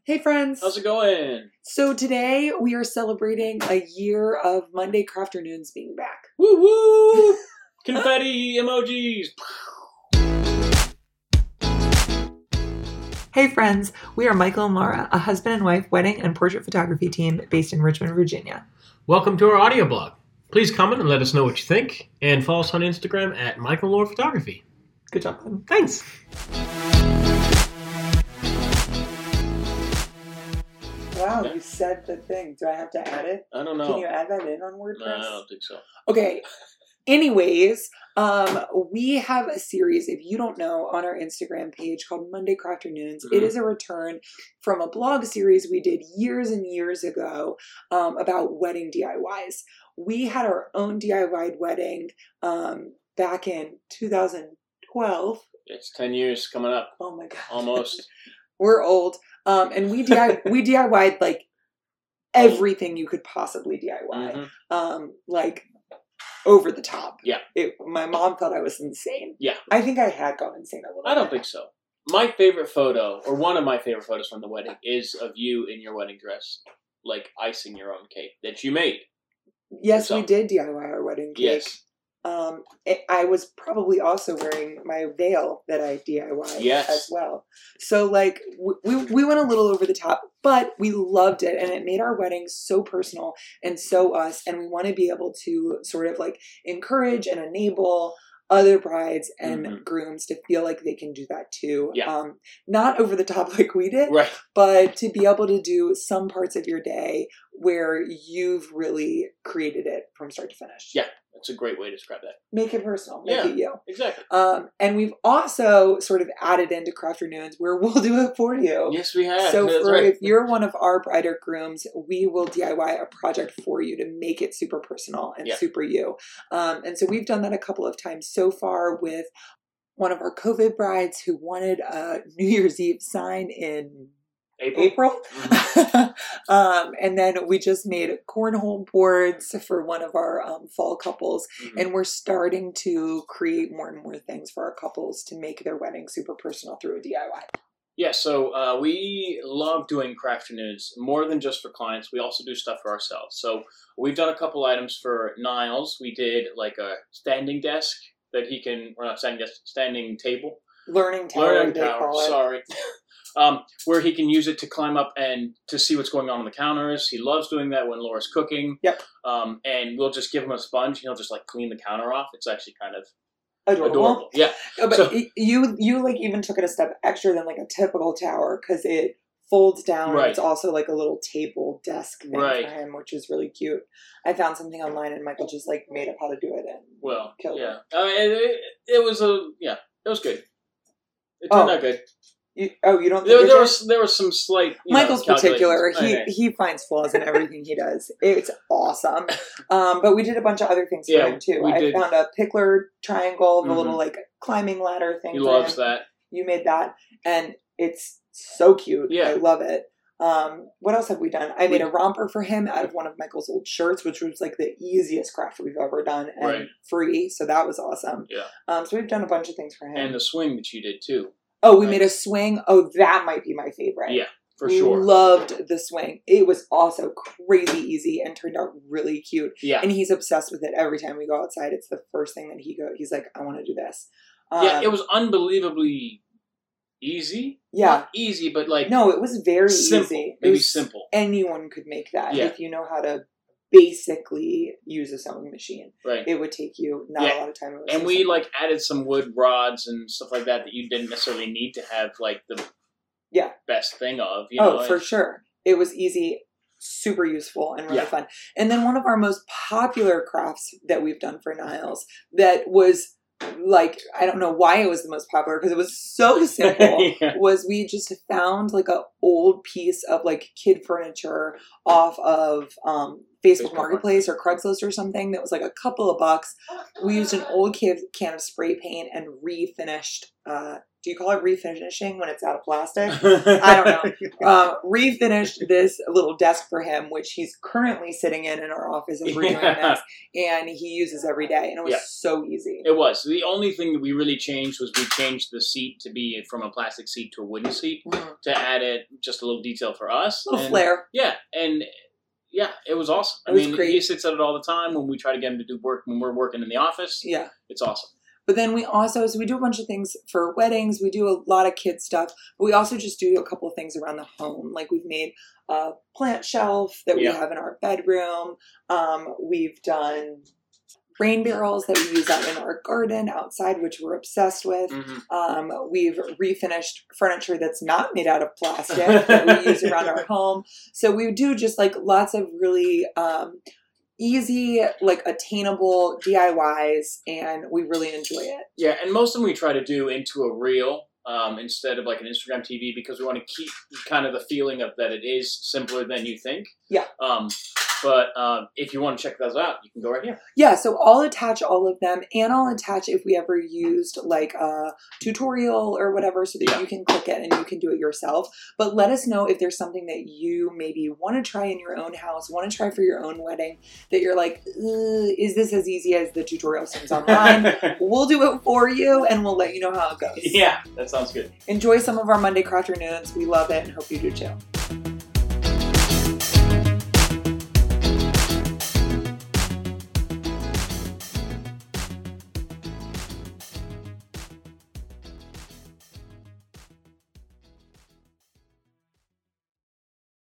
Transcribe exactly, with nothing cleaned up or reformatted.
Hey friends! How's it going? So today we are celebrating a year of Monday Crafternoons being back. Woo woo! Confetti emojis! Hey friends, we are Michael and Laura, a husband and wife wedding and portrait photography team based in Richmond, Virginia. Welcome to our audio blog. Please comment and let us know what you think, and follow us on Instagram at Michael and Laura Photography. Good job, Glenn. Thanks! Wow, you said the thing. Do I have to add it? I don't know. Can you add that in on WordPress? No, I don't think so. Okay. Anyways, um, we have a series, if you don't know, on our Instagram page called Monday Crafternoons. Mm-hmm. It is a return from a blog series we did years and years ago um, about wedding D I Ys. We had our own D I Y wedding um, back in two thousand twelve. It's ten years coming up. Oh my God. Almost. We're old. Um, and we D I Y, we D I Y'd like everything you could possibly D I Y. Mm-hmm. Um, like over the top. Yeah. It, my mom thought I was insane. Yeah. I think I had gone insane a little I don't bit. think so. My favorite photo, or one of my favorite photos from the wedding, is of you in your wedding dress, like icing your own cake that you made. Yes, yourself. We did D I Y our wedding cake. Yes. Um, it, I was probably also wearing my veil that I D I Y'd yes. as well. So like we we went a little over the top, but we loved it, and it made our wedding so personal and so us. And we want to be able to sort of like encourage and enable other brides and mm-hmm. grooms to feel like they can do that too. Yeah. Um, not over the top like we did, right. but to be able to do some parts of your day where you've really created it from start to finish. Yeah. That's a great way to describe that. Make it personal. Make yeah, it you. Exactly. Um, and we've also sort of added into Crafternoons where we'll do it for you. Yes, we have. So That's for, right. if you're one of our bride or grooms, we will D I Y a project for you to make it super personal and yeah. super you. Um, and so we've done that a couple of times so far with one of our COVID brides who wanted a New Year's Eve sign in April. April. Mm-hmm. um, and then we just made cornhole boards for one of our um, fall couples. Mm-hmm. And we're starting to create more and more things for our couples to make their wedding super personal through a D I Y. Yeah, so uh, we love doing Crafternoons more than just for clients. We also do stuff for ourselves. So we've done a couple items for Niles. We did like a standing desk that he can, or not standing desk, standing table. Learning tower, Learning they tower, call it. sorry. Um, where he can use it to climb up and to see what's going on on the counters. He loves doing that when Laura's cooking. Yep. Um, and we'll just give him a sponge and he'll just like clean the counter off. It's actually kind of adorable. adorable. Yeah. But so, you you like even took it a step extra than like a typical tower because it folds down. Right. And it's also like a little table desk thing right. for him, which is really cute. I found something online and Michael just like made up how to do it and well, killed yeah. it. Uh, it, it. It was a yeah. It was good. It turned oh. out good. You, oh, you don't think there, there was there was some slight you Michael's know, particular. He okay. he finds flaws in everything he does. It's awesome. Um, but we did a bunch of other things for yeah, him too. We I did. found a pickler triangle, the mm-hmm. little like climbing ladder thing. He for loves him. that. You made that, and it's so cute. Yeah, I love it. Um, what else have we done? I made a romper for him out of one of Michael's old shirts, which was like the easiest craft we've ever done and right. free. So that was awesome. Yeah. Um, so we've done a bunch of things for him. And the swing that you did too. Oh, we right. made a swing. Oh, that might be my favorite. Yeah, for we sure. Loved the swing. It was also crazy easy and turned out really cute. Yeah. And he's obsessed with it every time we go outside. It's the first thing that he go. He's like, I want to do this. Um, yeah, it was unbelievably easy. Yeah. Not easy, but like no, it was very simple. easy. Maybe was, simple. Anyone could make that yeah. if you know how to basically use a sewing machine. Right. It would take you not yeah. a lot of time. And so we simple. like added some wood rods and stuff like that that you didn't necessarily need to have like the yeah. best thing of. You oh, know? for sure. It was easy, super useful, and really yeah. fun. And then one of our most popular crafts that we've done for Niles that was like, I don't know why it was the most popular because it was so simple, yeah. was we just found like a old piece of like kid furniture off of um, Facebook Marketplace or Craigslist or something that was like a couple of bucks. We used an old can, can of spray paint and refinished. Uh, do you call it refinishing when it's out of plastic? I don't know. Uh, refinished this little desk for him, which he's currently sitting in in our office as we're doing Yeah. this, and he uses every day, and it was Yeah. so easy. It was. The only thing that we really changed was we changed the seat to be from a plastic seat to a wooden seat Mhm. to add it just a little detail for us. A little And- flair. Yeah, and yeah, it was awesome. It I was mean, great. he sits at it all the time when we try to get him to do work when we're working in the office. Yeah. It's awesome. But then we also, so we do a bunch of things for weddings. We do a lot of kid stuff. But we also just do a couple of things around the home. Like we've made a plant shelf that we Yeah. have in our bedroom. Um, we've done rain barrels that we use out in our garden outside, which we're obsessed with. Mm-hmm. Um, we've refinished furniture that's not made out of plastic that we use around our home. So we do just like lots of really um, easy, like attainable D I Ys, and we really enjoy it. Yeah, and most of them we try to do into a reel um, instead of like an Instagram T V because we want to keep kind of the feeling of that it is simpler than you think. Yeah. Um, but um, if you want to check those out, you can go right here. Yeah, so I'll attach all of them, and I'll attach if we ever used like a tutorial or whatever so that Yeah. you can click it and you can do it yourself. But let us know if there's something that you maybe want to try in your own house, want to try for your own wedding, that you're like, is this as easy as the tutorial seems online? We'll do it for you, and we'll let you know how it goes. Yeah, that sounds good. Enjoy some of our Monday Crafternoons. We love it and hope you do too.